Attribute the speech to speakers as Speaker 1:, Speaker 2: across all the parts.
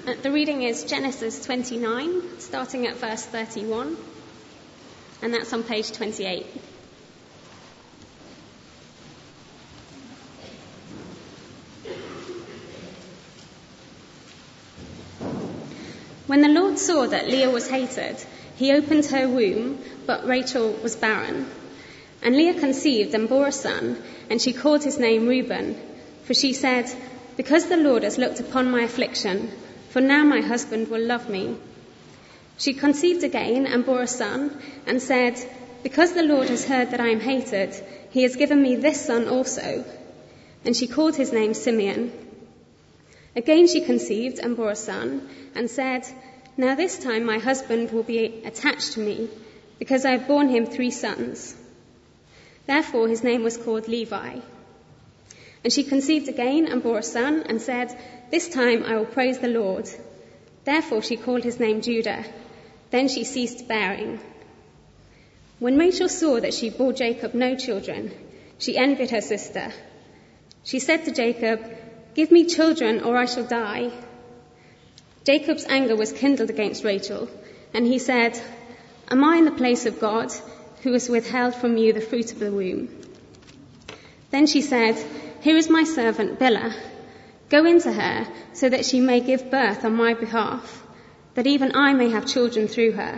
Speaker 1: The reading is Genesis 29, starting at verse 31, and that's on page 28. When the Lord saw that Leah was hated, he opened her womb, but Rachel was barren. And Leah conceived and bore a son, and she called his name Reuben, for she said, "Because the Lord has looked upon my affliction, for now my husband will love me." She conceived again and bore a son, and said, "Because the Lord has heard that I am hated, he has given me this son also." And she called his name Simeon. Again she conceived and bore a son, and said, "Now this time my husband will be attached to me, because I have borne him 3 sons." Therefore his name was called Levi. And she conceived again and bore a son, and said, "This time I will praise the Lord." Therefore she called his name Judah. Then she ceased bearing. When Rachel saw that she bore Jacob no children, she envied her sister. She said to Jacob, "Give me children, or I shall die." Jacob's anger was kindled against Rachel, and he said, "Am I in the place of God, who has withheld from you the fruit of the womb?" Then she said, "Here is my servant Bilhah. Go into her, so that she may give birth on my behalf, that even I may have children through her."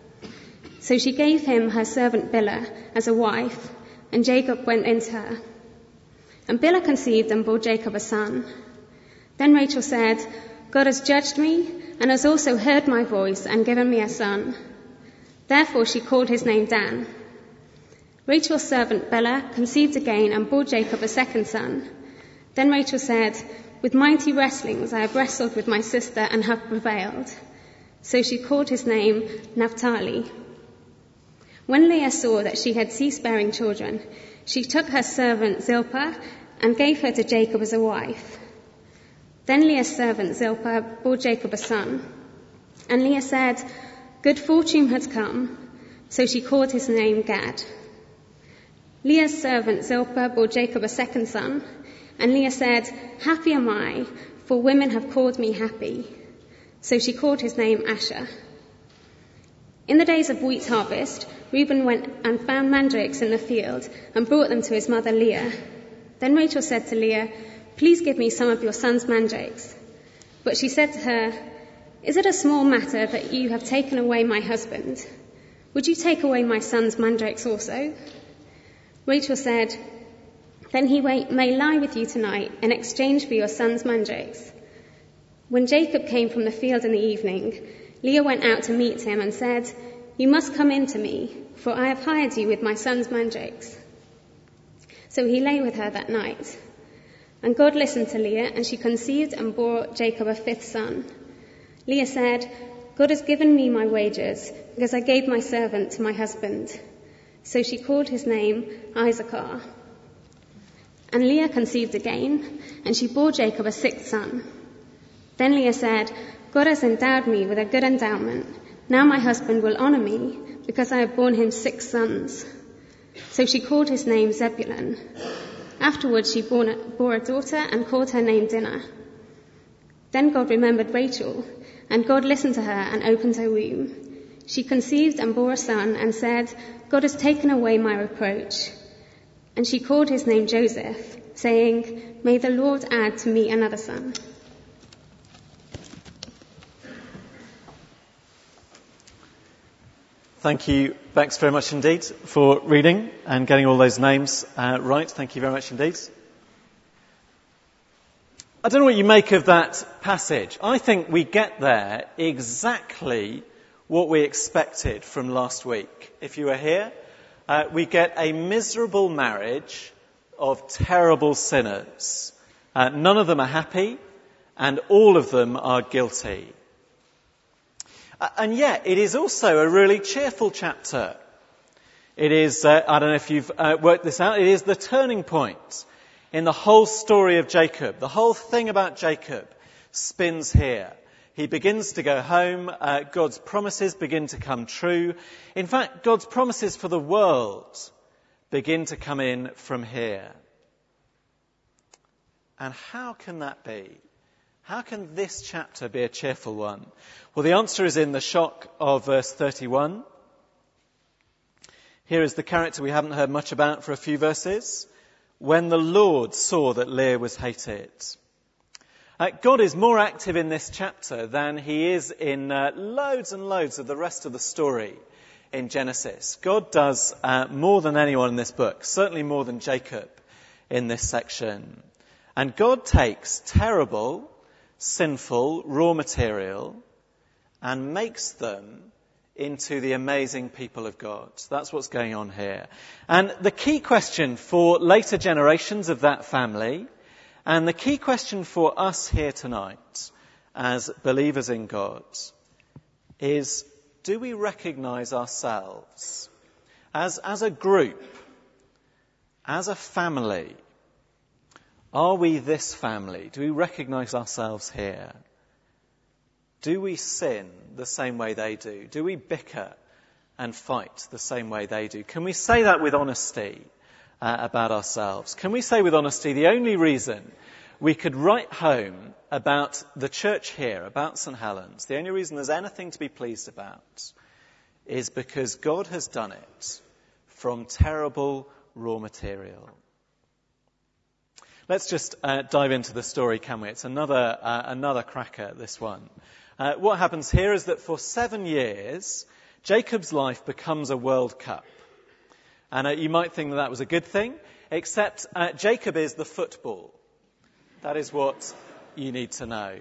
Speaker 1: So she gave him her servant Bilhah as a wife, and Jacob went into her. And Bilhah conceived and bore Jacob a son. Then Rachel said, "God has judged me, and has also heard my voice and given me a son." Therefore she called his name Dan. Rachel's servant Bilhah conceived again and bore Jacob a second son. Then Rachel said, "With mighty wrestlings I have wrestled with my sister and have prevailed." So she called his name Naphtali. When Leah saw that she had ceased bearing children, she took her servant Zilpah and gave her to Jacob as a wife. Then Leah's servant Zilpah bore Jacob a son. And Leah said, "Good fortune has come." So she called his name Gad. Leah's servant Zilpah bore Jacob a second son. And Leah said, "Happy am I, for women have called me happy." So she called his name Asher. In the days of wheat harvest, Reuben went and found mandrakes in the field and brought them to his mother Leah. Then Rachel said to Leah, "Please give me some of your son's mandrakes." But she said to her, "Is it a small matter that you have taken away my husband? Would you take away my son's mandrakes also?" Rachel said, "Then he may lie with you tonight in exchange for your son's mandrakes." When Jacob came from the field in the evening, Leah went out to meet him and said, "You must come in to me, for I have hired you with my son's mandrakes." So he lay with her that night. And God listened to Leah, and she conceived and bore Jacob a 5th son. Leah said, "God has given me my wages, because I gave my servant to my husband." So she called his name Issachar. And Leah conceived again, and she bore Jacob a 6th son. Then Leah said, "God has endowed me with a good endowment. Now my husband will honor me, because I have borne him 6 sons. So she called his name Zebulun. Afterwards she bore a daughter and called her name Dinah. Then God remembered Rachel, and God listened to her and opened her womb. She conceived and bore a son and said, "God has taken away my reproach." And she called his name Joseph, saying, "May the Lord add to me another son."
Speaker 2: Thank you, Bex, very much indeed for reading and getting all those names right. Thank you very much indeed. I don't know what you make of that passage. I think we get there exactly what we expected from last week. If you were here, we get a miserable marriage of terrible sinners. None of them are happy, and all of them are guilty. And yet, it is also a really cheerful chapter. It is, I don't know if you've worked this out, it is the turning point in the whole story of Jacob. The whole thing about Jacob spins here. He begins to go home. God's promises begin to come true. In fact, God's promises for the world begin to come in from here. And how can that be? How can this chapter be a cheerful one? Well, the answer is in the shock of verse 31. Here is the character we haven't heard much about for a few verses. When the Lord saw that Leah was hated. God is more active in this chapter than he is in loads and loads of the rest of the story in Genesis. God does more than anyone in this book, certainly more than Jacob in this section. And God takes terrible, sinful, raw material and makes them into the amazing people of God. That's what's going on here. And the key question for later generations of that family, and the key question for us here tonight as believers in God, is, do we recognize ourselves as a group, as a family? Are we this family? Do we recognize ourselves here? Do we sin the same way they do? Do we bicker and fight the same way they do? Can we say that with honesty about ourselves? Can we say with honesty the only reason we could write home about the church here, about St. Helens, the only reason there's anything to be pleased about is because God has done it from terrible raw material? Let's just dive into the story, can we? It's another cracker, this one. What happens here is that for 7 years, Jacob's life becomes a World Cup. And you might think that was a good thing, except Jacob is the football. That is what you need to know.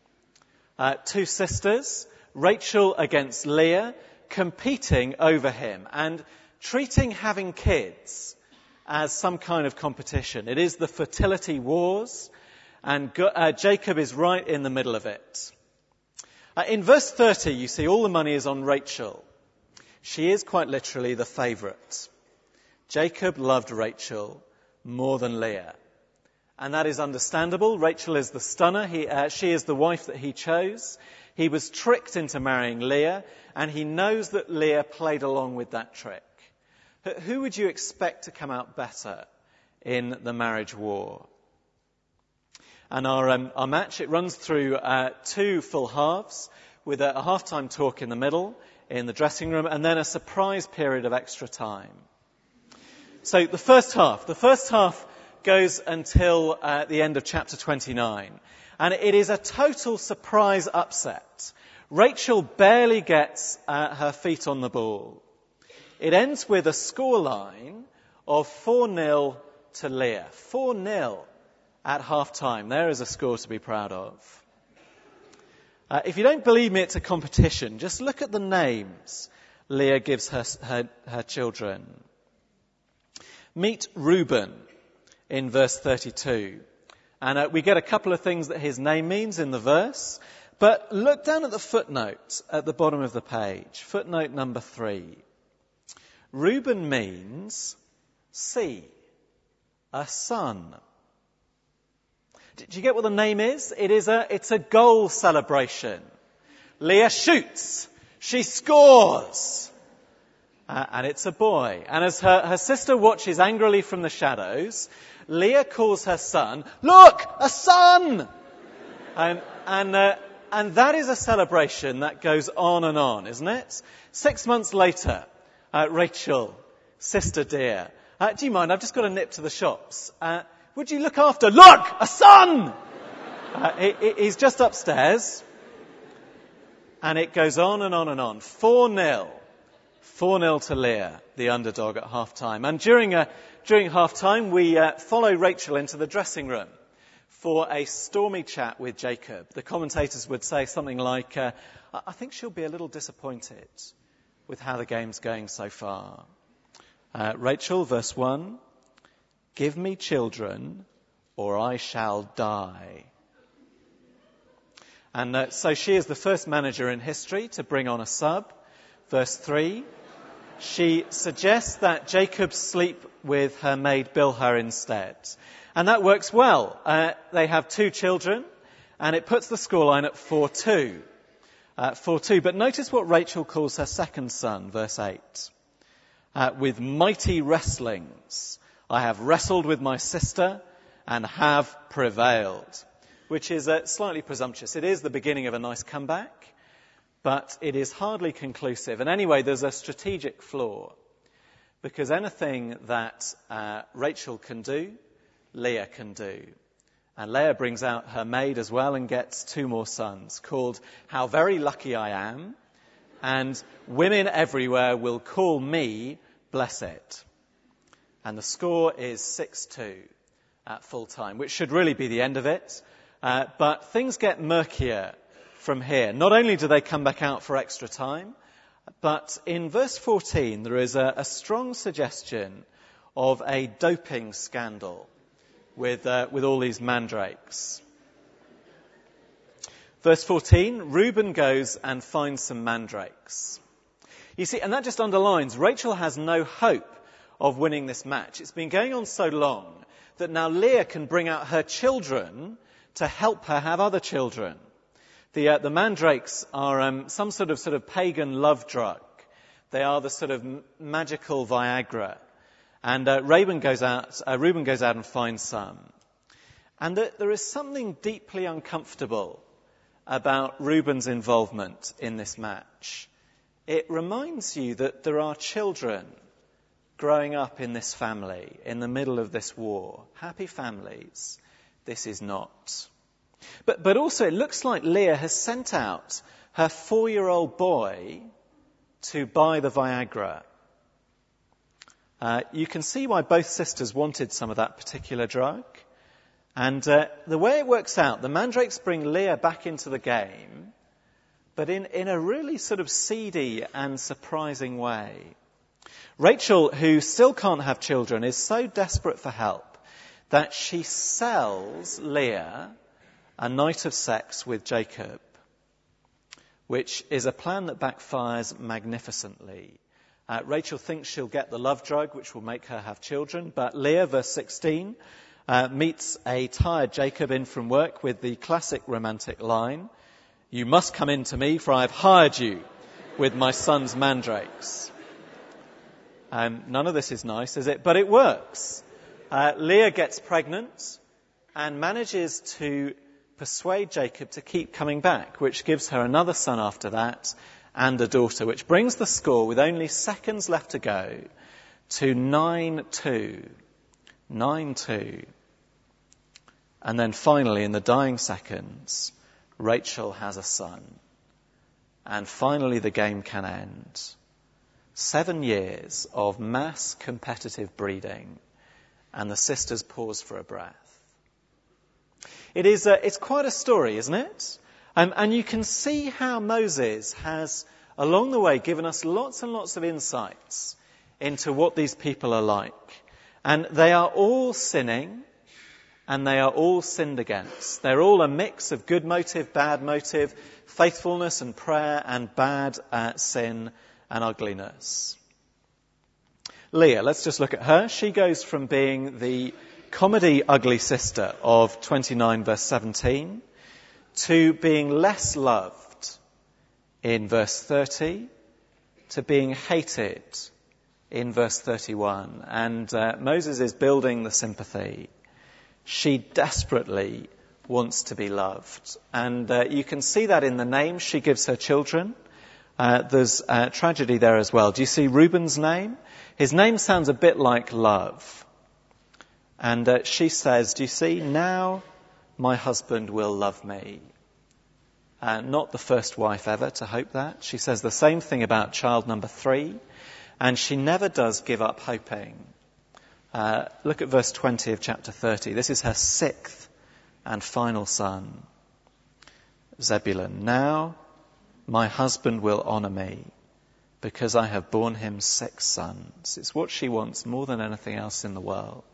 Speaker 2: 2 sisters, Rachel against Leah, competing over him and treating having kids as some kind of competition. It is the fertility wars, and Jacob is right in the middle of it. In verse 30, you see all the money is on Rachel. She is quite literally the favourite. Jacob loved Rachel more than Leah. And that is understandable. Rachel is the stunner. She is the wife that he chose. He was tricked into marrying Leah, and he knows that Leah played along with that trick. Who would you expect to come out better in the marriage war? And our match, it runs through 2 full halves with a half-time talk in the middle in the dressing room and then a surprise period of extra time. So the first half goes until the end of chapter 29. And it is a total surprise upset. Rachel barely gets her feet on the ball. It ends with a scoreline of 4-0 to Leah. 4-0 at half-time. There is a score to be proud of. If you don't believe me it's a competition, just look at the names Leah gives her children. Meet Reuben in verse 32. And we get a couple of things that his name means in the verse. But look down at the footnote at the bottom of the page. Footnote number 3. Reuben means see, a son. Do you get what the name is? It's a goal celebration. Leah shoots. She scores. And it's a boy. And as her sister watches angrily from the shadows, Leah calls her son, "Look, a son!" And that is a celebration that goes on, isn't it? 6 months later, Rachel, sister dear, do you mind? I've just got to nip to the shops. Would you look after? Look, a son! He's just upstairs. And it goes on and on and on. 4-0. 4-0 to Leah, the underdog at half-time. And during half-time, we follow Rachel into the dressing room for a stormy chat with Jacob. The commentators would say something like, I think she'll be a little disappointed with how the game's going so far. Rachel, verse 1, "Give me children or I shall die." And so she is the first manager in history to bring on a sub. Verse 3, she suggests that Jacob sleep with her maid Bilhah instead. And that works well. They have 2 children, and it puts the scoreline at 4-2. 4-2. But notice what Rachel calls her second son, verse 8. "With mighty wrestlings, I have wrestled with my sister and have prevailed." which is slightly presumptuous. It is the beginning of a nice comeback, but it is hardly conclusive. And anyway, there's a strategic flaw, because anything that Rachel can do, Leah can do. And Leah brings out her maid as well and gets 2 more sons, called How Very Lucky I Am, and Women Everywhere Will Call Me Blessed. And the score is 6-2 at full time, which should really be the end of it. But things get murkier from here. Not only do they come back out for extra time, but in verse 14 there is a strong suggestion of a doping scandal with all these mandrakes. Verse 14, Reuben goes and finds some mandrakes. You see, and that just underlines Rachel has no hope of winning this match. It's been going on so long that now Leah can bring out her children to help her have other children. The mandrakes are some sort of pagan love drug. They are the sort of magical Viagra. And Reuben goes out and finds some. And there is something deeply uncomfortable about Reuben's involvement in this match. It reminds you that there are children growing up in this family, in the middle of this war. Happy families. This is not. But also it looks like Leah has sent out her 4-year-old boy to buy the Viagra. You can see why both sisters wanted some of that particular drug. And the way it works out, the mandrakes bring Leah back into the game, but in a really sort of seedy and surprising way. Rachel, who still can't have children, is so desperate for help that she sells Leah a night of sex with Jacob, which is a plan that backfires magnificently. Rachel thinks she'll get the love drug, which will make her have children, but Leah, verse 16, meets a tired Jacob in from work with the classic romantic line, "You must come in to me, for I have hired you with my son's mandrakes." None of this is nice, is it? But it works. Leah gets pregnant and manages to persuade Jacob to keep coming back, which gives her another son after that and a daughter, which brings the score, with only seconds left to go, to 9-2. 9-2. And then finally, in the dying seconds, Rachel has a son. And finally the game can end. 7 years of mass competitive breeding, and the sisters pause for a breath. It's quite a story, isn't it? And you can see how Moses has, along the way, given us lots and lots of insights into what these people are like. And they are all sinning, and they are all sinned against. They're all a mix of good motive, bad motive, faithfulness and prayer, and bad sin and ugliness. Leah, let's just look at her. She goes from being the comedy ugly sister of 29 verse 17 to being less loved in verse 30 to being hated in verse 31. And Moses is building the sympathy. She desperately wants to be loved. And you can see that in the name she gives her children. There's tragedy there as well. Do you see Reuben's name? His name sounds a bit like love. And she says, do you see, now my husband will love me. Not the first wife ever to hope that. She says the same thing about child number 3. And she never does give up hoping. Look at verse 20 of chapter 30. This is her 6th and final son, Zebulun. Now my husband will honour me because I have borne him 6 sons. It's what she wants more than anything else in the world.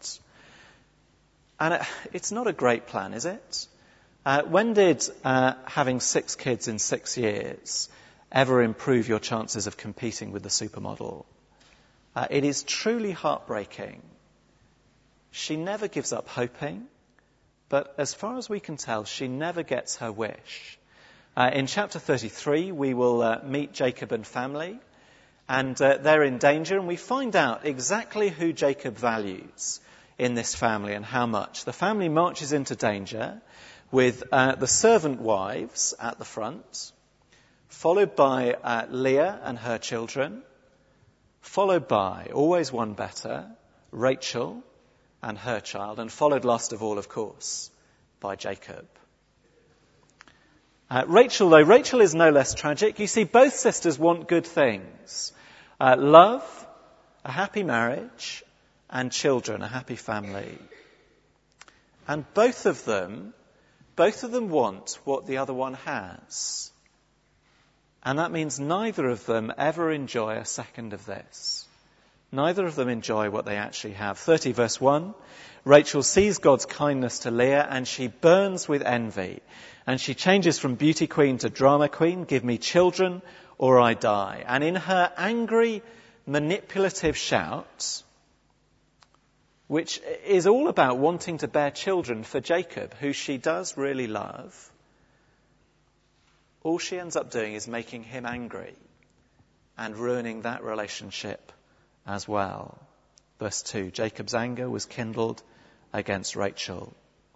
Speaker 2: And it's not a great plan, is it? When did having 6 kids in 6 years ever improve your chances of competing with the supermodel? It is truly heartbreaking. She never gives up hoping, but as far as we can tell, she never gets her wish. In chapter 33, we will meet Jacob and family, and they're in danger, and we find out exactly who Jacob values in this family and how much. The family marches into danger, with the servant wives at the front, followed by Leah and her children, followed by, always one better, Rachel and her child, and followed last of all, of course, by Jacob. Rachel is no less tragic. You see, both sisters want good things. Love, a happy marriage, and children, a happy family. And both of them want what the other one has. And that means neither of them ever enjoy a second of this. Neither of them enjoy what they actually have. 30 verse 1, Rachel sees God's kindness to Leah and she burns with envy. And she changes from beauty queen to drama queen. Give me children or I die. And in her angry, manipulative shout, which is all about wanting to bear children for Jacob, who she does really love, all she ends up doing is making him angry and ruining that relationship as well. Verse 2, Jacob's anger was kindled against Rachel.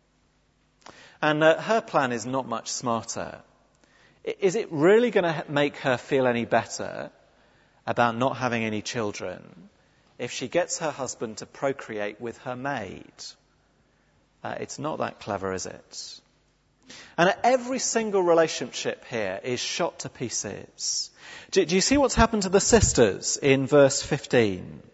Speaker 2: And her plan is not much smarter. Is it really going to make her feel any better about not having any children if she gets her husband to procreate with her maid? It's not that clever, is it? And every single relationship here is shot to pieces. Do you see what's happened to the sisters in verse 15?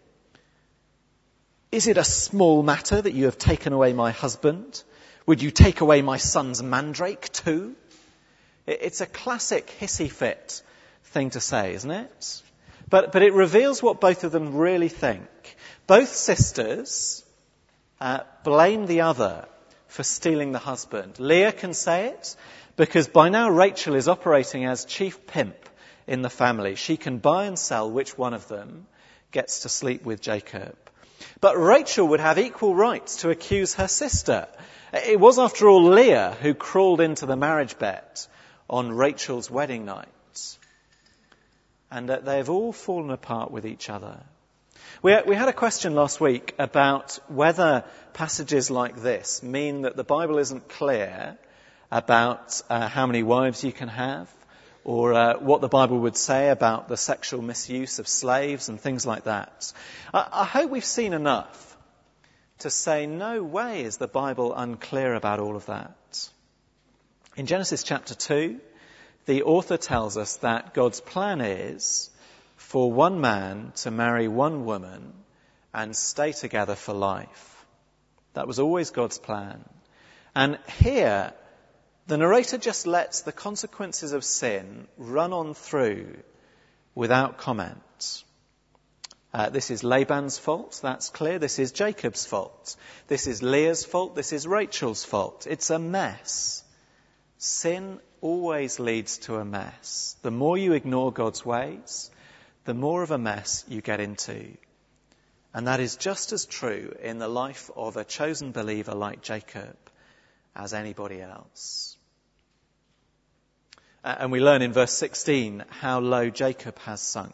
Speaker 2: Is it a small matter that you have taken away my husband? Would you take away my son's mandrake too? It's a classic hissy fit thing to say, isn't it? But it reveals what both of them really think. Both sisters blame the other for stealing the husband. Leah can say it because by now Rachel is operating as chief pimp in the family. She can buy and sell which one of them gets to sleep with Jacob. But Rachel would have equal rights to accuse her sister. It was, after all, Leah who crawled into the marriage bed on Rachel's wedding night. And they've all fallen apart with each other. We had a question last week about whether passages like this mean that the Bible isn't clear about how many wives you can have, or what the Bible would say about the sexual misuse of slaves and things like that. I hope we've seen enough to say no way is the Bible unclear about all of that. In Genesis chapter 2, the author tells us that God's plan is for one man to marry one woman and stay together for life. That was always God's plan. And here, the narrator just lets the consequences of sin run on through without comment. This is Laban's fault, that's clear. This is Jacob's fault. This is Leah's fault. This is Rachel's fault. It's a mess. Sin always leads to a mess. The more you ignore God's ways, the more of a mess you get into. And that is just as true in the life of a chosen believer like Jacob as anybody else. And we learn in verse 16 how low Jacob has sunk.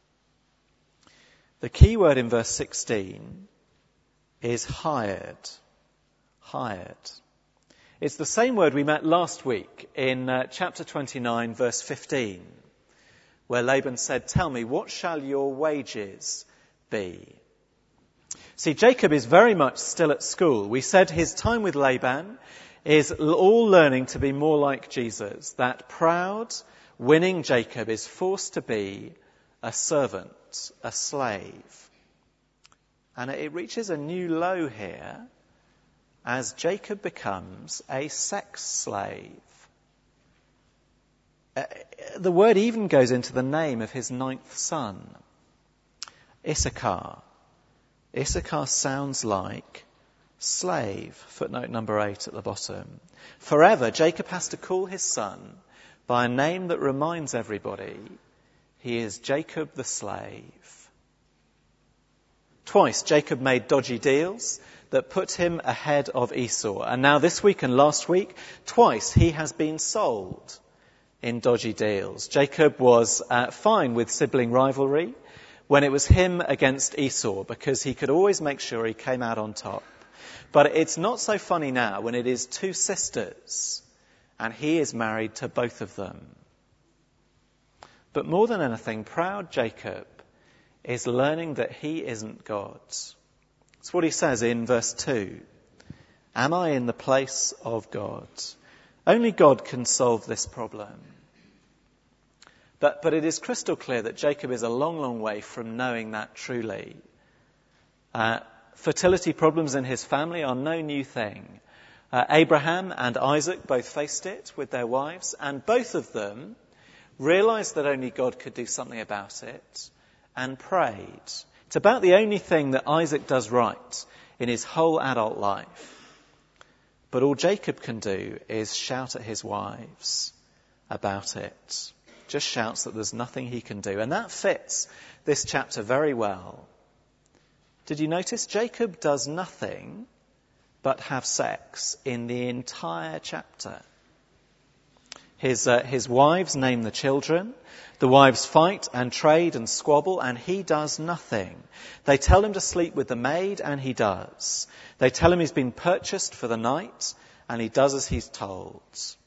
Speaker 2: The key word in verse 16 is hired. Hired. It's the same word we met last week in chapter 29, verse 15, where Laban said, "Tell me, what shall your wages be?" See, Jacob is very much still at school. We said his time with Laban is all learning to be more like Jesus. That proud, winning Jacob is forced to be a servant, a slave. And it reaches a new low here as Jacob becomes a sex slave. The word even goes into the name of his 9th son, Issachar. Issachar sounds like slave. Footnote number 8 at the bottom. Forever, Jacob has to call his son by a name that reminds everybody he is Jacob the slave. Twice, Jacob made dodgy deals that put him ahead of Esau. And now this week and last week, twice he has been sold in dodgy deals. Jacob was fine with sibling rivalry when it was him against Esau, because he could always make sure he came out on top. But it's not so funny now when it is two sisters and he is married to both of them. But more than anything, proud Jacob is learning that he isn't God. That's what he says in verse 2. Am I in the place of God? Only God can solve this problem. But it is crystal clear that Jacob is a long, long way from knowing that truly. Fertility problems in his family are no new thing. Abraham and Isaac both faced it with their wives, and both of them realized that only God could do something about it and prayed. It's about the only thing that Isaac does right in his whole adult life. But all Jacob can do is shout at his wives about it. Just shouts that there's nothing he can do. And that fits this chapter very well. Did you notice? Jacob does nothing but have sex in the entire chapter. His wives name the children. The wives fight and trade and squabble, and he does nothing. They tell him to sleep with the maid, and he does. They tell him he's been purchased for the night, and he does as he's told.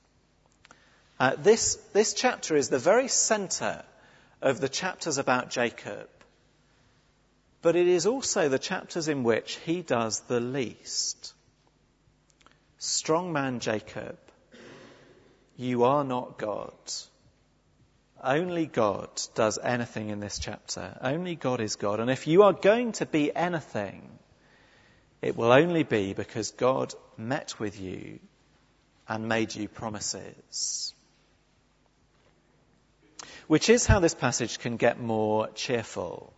Speaker 2: This chapter is the very centre of the chapters about Jacob. But it is also the chapters in which he does the least. Strong man Jacob, you are not God. Only God does anything in this chapter. Only God is God. And if you are going to be anything, it will only be because God met with you and made you promises. Which is how this passage can get more cheerful.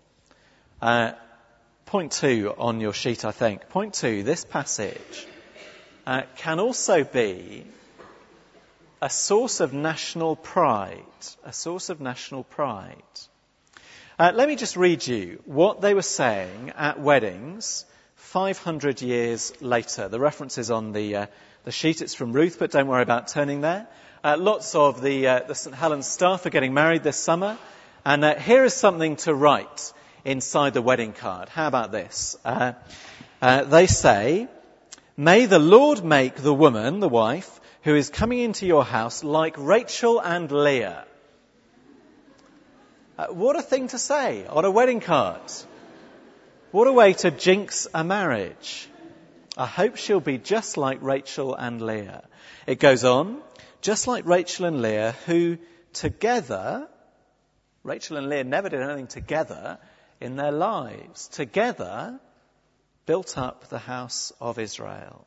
Speaker 2: Point 2 on your sheet, I think. Point 2, this passage can also be a source of national pride. A source of national pride. Let me just read you what they were saying at weddings 500 years later. The reference is on the sheet. It's from Ruth, but don't worry about turning there. Lots of the St. Helens staff are getting married this summer. And here is something to write inside the wedding card. How about this? They say, "May the Lord make the woman, the wife, who is coming into your house like Rachel and Leah." What a thing to say on a wedding card. What a way to jinx a marriage. I hope she'll be just like Rachel and Leah. It goes on, just like Rachel and Leah, who together, Rachel and Leah never did anything together in their lives, together built up the house of Israel.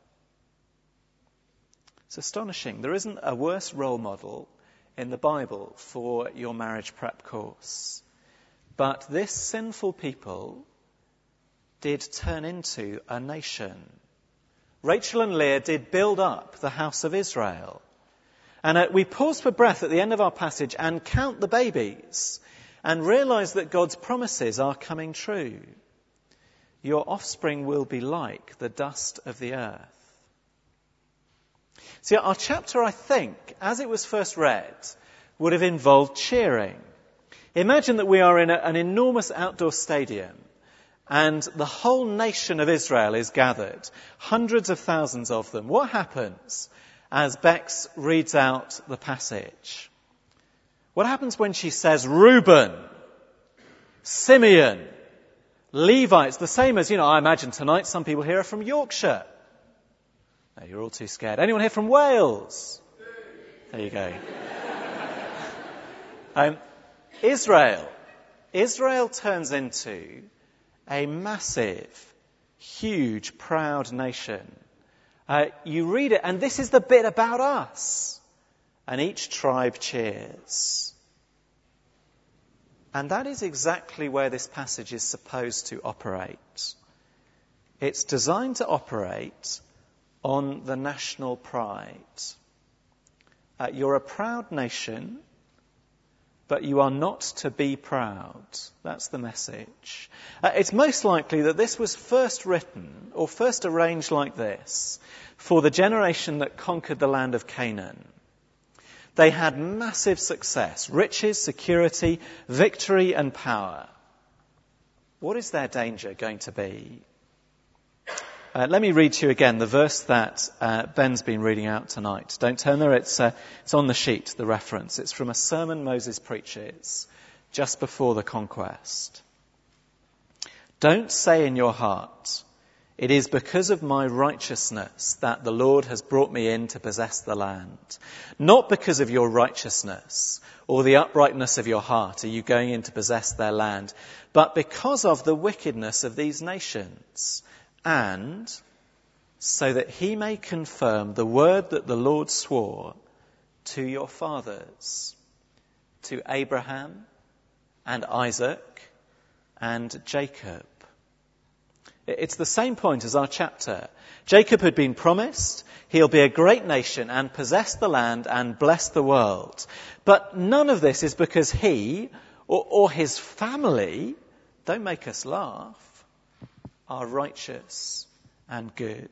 Speaker 2: It's astonishing. There isn't a worse role model in the Bible for your marriage prep course. But this sinful people did turn into a nation. Rachel and Leah did build up the house of Israel. And we pause for breath at the end of our passage and count the babies and realize that God's promises are coming true. Your offspring will be like the dust of the earth. See, our chapter, I think, as it was first read, would have involved cheering. Imagine that we are in an enormous outdoor stadium and the whole nation of Israel is gathered, hundreds of thousands of them. What happens as Bex reads out the passage? What happens when she says Reuben, Simeon, Levi? It's the same as, I imagine tonight some people here are from Yorkshire. No, you're all too scared. Anyone here from Wales? There you go. Israel turns into a massive, huge, proud nation. You read it, and this is the bit about us. And each tribe cheers. And that is exactly where this passage is supposed to operate. It's designed to operate on the national pride. You're a proud nation, but you are not to be proud. That's the message. It's most likely that this was first written or first arranged like this for the generation that conquered the land of Canaan. They had massive success, riches, security, victory and power. What is their danger going to be? let me read to you again the verse that Ben's been reading out tonight. Don't turn there, it's on the sheet, the reference. It's from a sermon Moses preaches just before the conquest. Don't say in your heart, "It is because of my righteousness that the Lord has brought me in to possess the land." Not because of your righteousness or the uprightness of your heart are you going in to possess their land, but because of the wickedness of these nations, and so that he may confirm the word that the Lord swore to your fathers, to Abraham and Isaac and Jacob. It's the same point as our chapter. Jacob had been promised he'll be a great nation and possess the land and bless the world. But none of this is because he or his family, don't make us laugh, are righteous and good.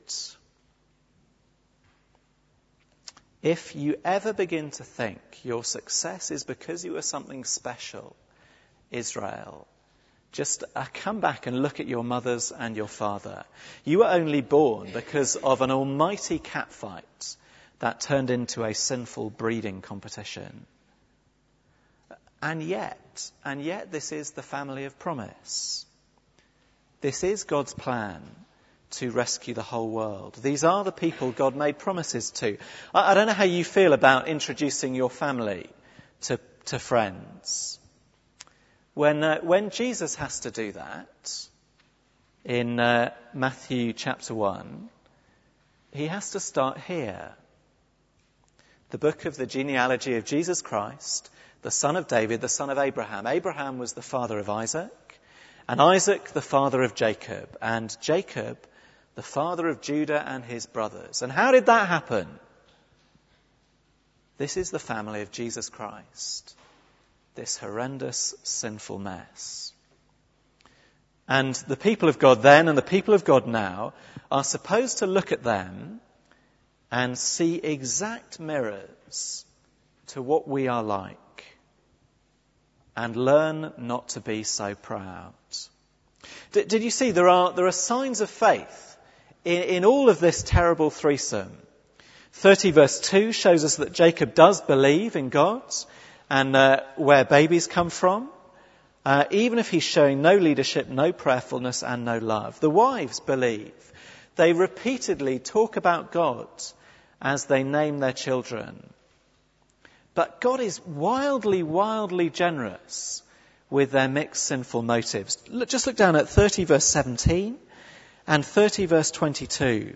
Speaker 2: If you ever begin to think your success is because you are something special, Israel, just come back and look at your mothers and your father. You were only born because of an almighty catfight that turned into a sinful breeding competition. And yet this is the family of promise. This is God's plan to rescue the whole world. These are the people God made promises to. I don't know how you feel about introducing your family to friends. When Jesus has to do that, in Matthew chapter 1, he has to start here. The book of the genealogy of Jesus Christ, the son of David, the son of Abraham. Abraham was the father of Isaac, and Isaac the father of Jacob, and Jacob the father of Judah and his brothers. And how did that happen? This is the family of Jesus Christ. This horrendous, sinful mess. And the people of God then and the people of God now are supposed to look at them and see exact mirrors to what we are like and learn not to be so proud. Did you see there are signs of faith in all of this terrible threesome? 30 verse 2 shows us that Jacob does believe in God and where babies come from, even if he's showing no leadership, no prayerfulness and no love. The wives believe. They repeatedly talk about God as they name their children. But God is wildly, wildly generous with their mixed sinful motives. Just look down at 30 verse 17 and 30 verse 22.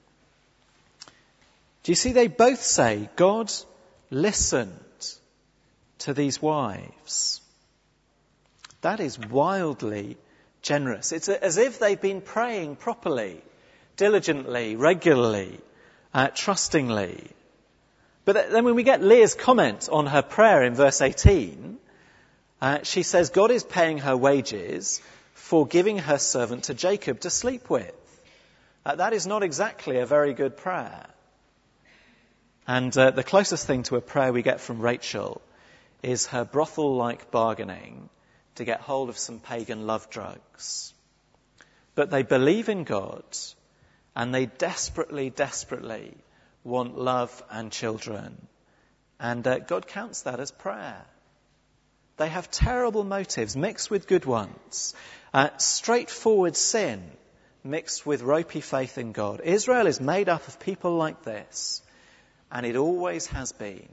Speaker 2: Do you see they both say, God listened to these wives? That is wildly generous. It's as if they've been praying properly, diligently, regularly, trustingly. But then when we get Leah's comment on her prayer in verse 18, she says God is paying her wages for giving her servant to Jacob to sleep with. That is not exactly a very good prayer. And the closest thing to a prayer we get from Rachel is her brothel-like bargaining to get hold of some pagan love drugs. But they believe in God and they desperately, desperately want love and children. And God counts that as prayer. They have terrible motives mixed with good ones. Straightforward sin mixed with ropey faith in God. Israel is made up of people like this, and it always has been.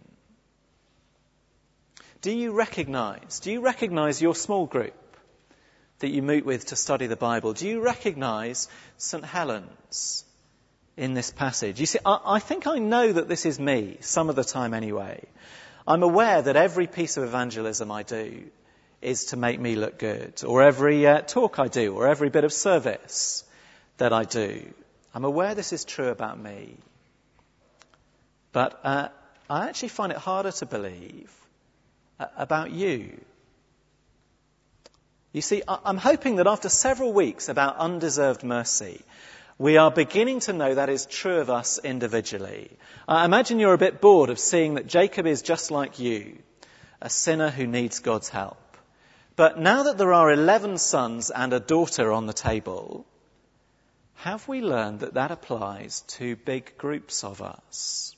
Speaker 2: Do you recognize your small group that you meet with to study the Bible? Do you recognize St. Helens in this passage? You see, I think I know that this is me, some of the time anyway. I'm aware that every piece of evangelism I do is to make me look good, or every talk I do, or every bit of service that I do. I'm aware this is true about me. But I actually find it harder to believe about you. You see, I'm hoping that after several weeks about undeserved mercy, we are beginning to know that is true of us individually. I imagine you're a bit bored of seeing that Jacob is just like you, a sinner who needs God's help. But now that there are 11 sons and a daughter on the table, have we learned that that applies to big groups of us?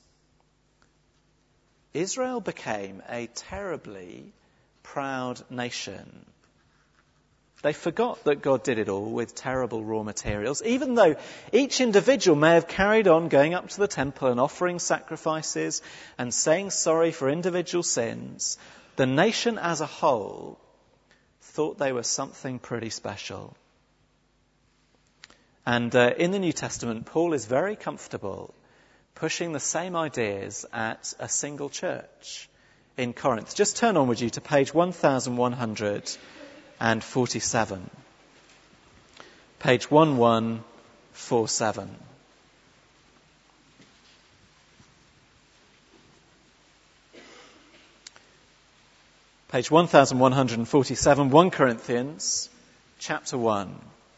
Speaker 2: Israel became a terribly proud nation. They forgot that God did it all with terrible raw materials. Even though each individual may have carried on going up to the temple and offering sacrifices and saying sorry for individual sins, the nation as a whole thought they were something pretty special. And in the New Testament, Paul is very comfortable pushing the same ideas at a single church in Corinth. Just turn on, would you, to page 1147. Page 1147. Page 1147, 1 Corinthians, chapter 1.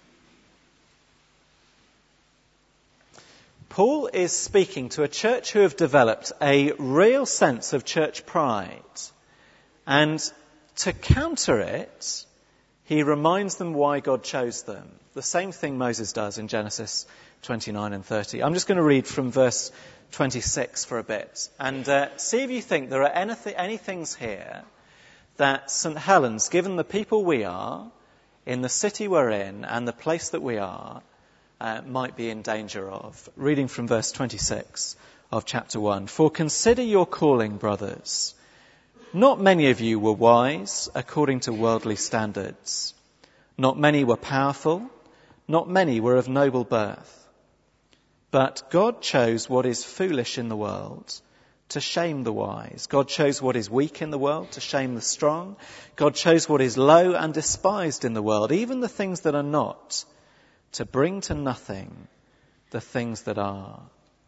Speaker 2: Paul is speaking to a church who have developed a real sense of church pride. And to counter it, he reminds them why God chose them. The same thing Moses does in Genesis 29 and 30. I'm just going to read from verse 26 for a bit and see if you think there are any things here that St. Helens, given the people we are, in the city we're in and the place that we are, might be in danger of. Reading from verse 26 of chapter 1. For consider your calling, brothers. Not many of you were wise according to worldly standards. Not many were powerful. Not many were of noble birth. But God chose what is foolish in the world to shame the wise. God chose what is weak in the world to shame the strong. God chose what is low and despised in the world, even the things that are not, to bring to nothing the things that are.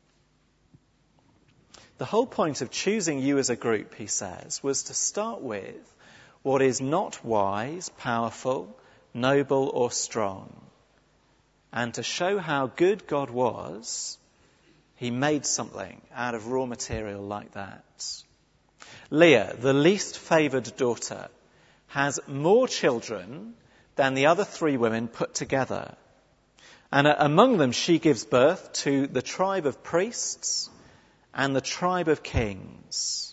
Speaker 2: The whole point of choosing you as a group, he says, was to start with what is not wise, powerful, noble or strong. And to show how good God was, he made something out of raw material like that. Leah, the least favoured daughter, has more children than the other three women put together. And among them she gives birth to the tribe of priests and the tribe of kings.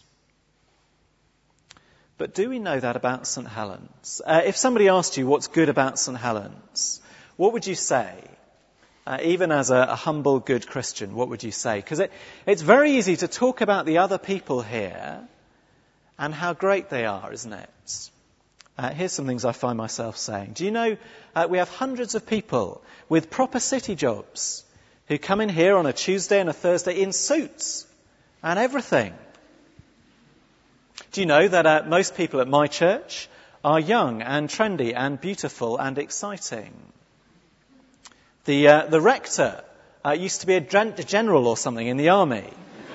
Speaker 2: But do we know that about St. Helens? If somebody asked you what's good about St. Helens, what would you say? Even as a humble, good Christian, what would you say? Because it's very easy to talk about the other people here and how great they are, isn't it? Here's some things I find myself saying. Do you know, we have hundreds of people with proper city jobs who come in here on a Tuesday and a Thursday in suits and everything. Do you know that most people at my church are young and trendy and beautiful and exciting? The rector used to be a general or something in the army.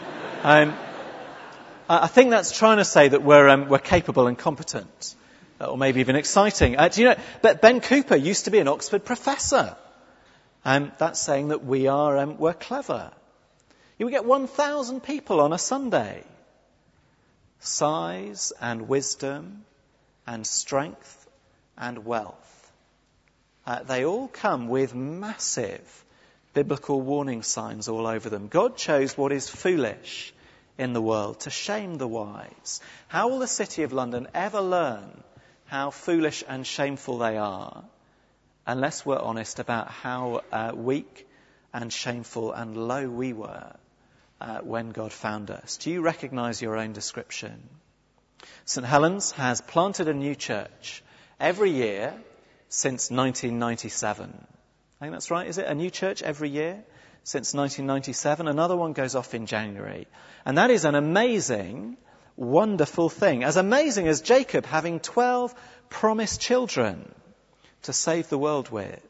Speaker 2: I think that's trying to say that we're capable and competent. Or maybe even exciting. Do you know, but Ben Cooper used to be an Oxford professor. That's saying that we're clever. You would get 1,000 people on a Sunday. Size and wisdom and strength and wealth. They all come with massive biblical warning signs all over them. God chose what is foolish in the world to shame the wise. How will the City of London ever learn how foolish and shameful they are unless we're honest about how weak and shameful and low we were when God found us? Do you recognise your own description? St. Helens has planted a new church every year since 1997. I think that's right, is it? A new church every year since 1997. Another one goes off in January. And that is an amazing, wonderful thing. As amazing as Jacob having 12 promised children to save the world with.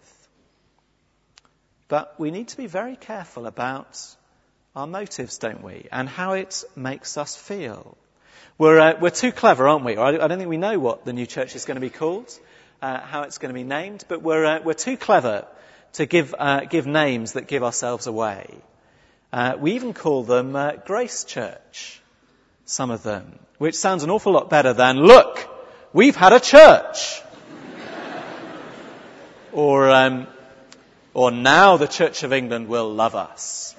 Speaker 2: But we need to be very careful about our motives, don't we? And how it makes us feel. We're too clever, aren't we? I don't think we know what the new church is going to be called, how it's going to be named, but we're too clever to give names that give ourselves away. We even call them Grace Church, some of them, which sounds an awful lot better than, look, we've had a church. Or or now the Church of England will love us.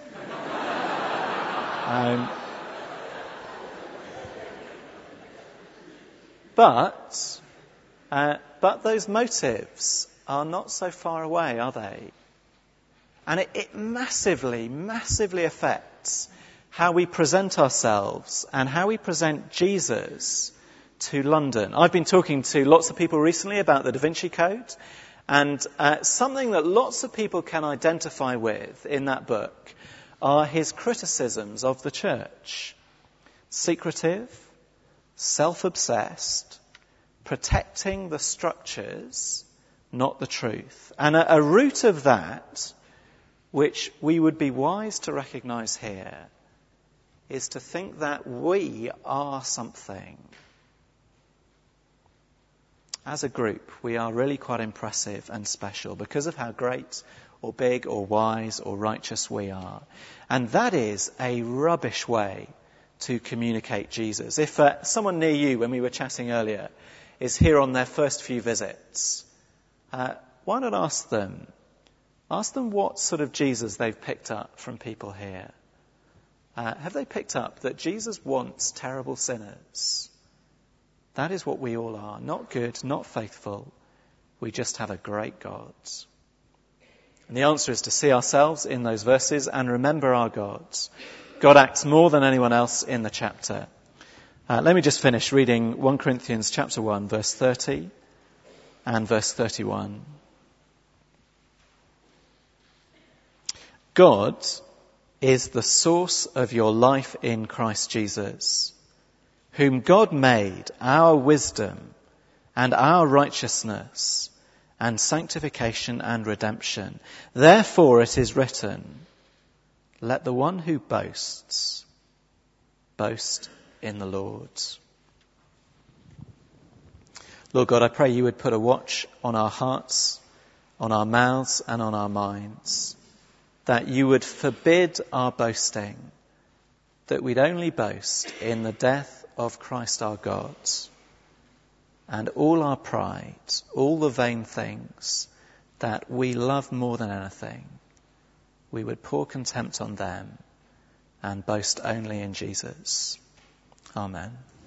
Speaker 2: But those motives are not so far away, are they? And it massively, massively affects how we present ourselves and how we present Jesus to London. I've been talking to lots of people recently about the Da Vinci Code, and something that lots of people can identify with in that book are his criticisms of the church. Secretive, self-obsessed, protecting the structures, not the truth. And a root of that, which we would be wise to recognise here, is to think that we are something. As a group, we are really quite impressive and special because of how great or big or wise or righteous we are. And that is a rubbish way to communicate Jesus. If someone near you, when we were chatting earlier, is here on their first few visits, why not ask them what sort of Jesus they've picked up from people here. Have they picked up that Jesus wants terrible sinners? That is what we all are. Not good, not faithful. We just have a great God. And the answer is to see ourselves in those verses and remember our God. God acts more than anyone else in the chapter. Let me just finish reading 1 Corinthians chapter 1, verse 30 and verse 31. God is the source of your life in Christ Jesus, whom God made our wisdom and our righteousness and sanctification and redemption. Therefore it is written, let the one who boasts, boast in the Lord. Lord God, I pray you would put a watch on our hearts, on our mouths and on our minds, that you would forbid our boasting, that we'd only boast in the death of Christ our God, and all our pride, all the vain things that we love more than anything, we would pour contempt on them and boast only in Jesus. Amen.